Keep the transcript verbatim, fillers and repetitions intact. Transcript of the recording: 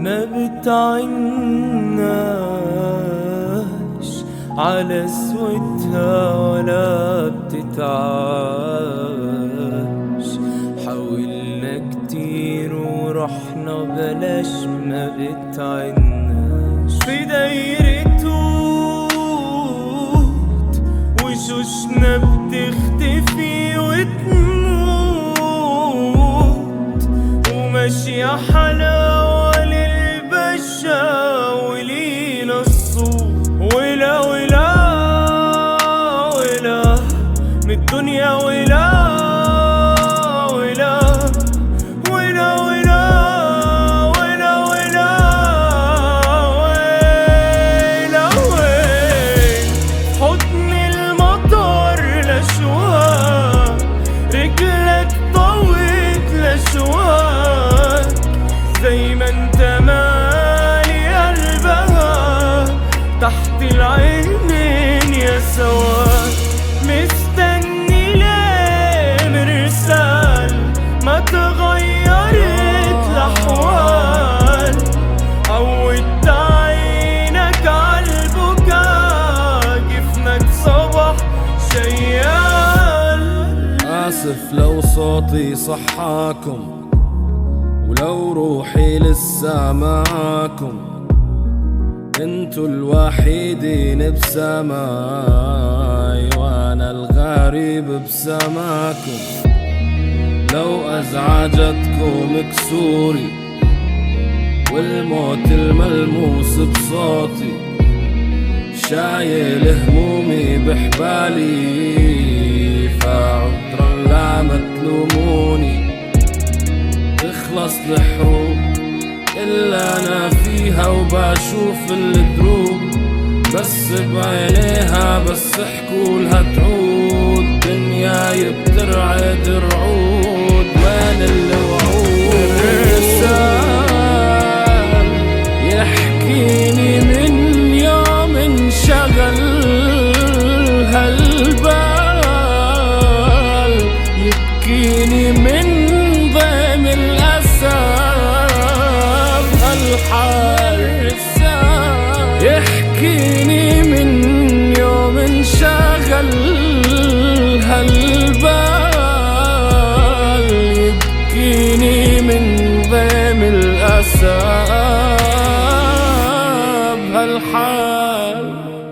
ما بتعناش على سوتها ولا بتتعاش. حاولنا كتير ورحنا بلاش ما بتعناش. في دايرة توت وشوشنا بتختفي وتموت، وماشية حلاوة للبشا ولينا الصوت. ولا ولا ولا من الدنيا ولا ولا ولا ولا ولا ولا ولا وين حضن المطر لشواك، رجلك طويت لشواك، زي ما انت مالي قلبها تحت العينين يا سواك. مستني ليه مرسال ما تغيرت الأحوال، عودت عينك عالبكا جفنك صبح شيال. آسف لو صوتي صحاكم ولو روحي لسه معاكم، انتو الوحيدين بسماي وانا الغريب بسماكم. لو ازعجتكم كسوري والموت الملموس بصوتي، شايل همومي بحبالي، فعذرا لا ما تلوموني. تخلص الحروب إلا أنا فيها وبشوف الدروب، بس بعينيها بس حكولها تعود. دنياي بترعد رعود وين الوعود. الرسال يحكيني من يوم انشغل هالبال، يبكيني من ضيم الأسى الحال. يحكيني من يوم انشغل هالبال، يبكيني من ضيم الأسى بهالحال.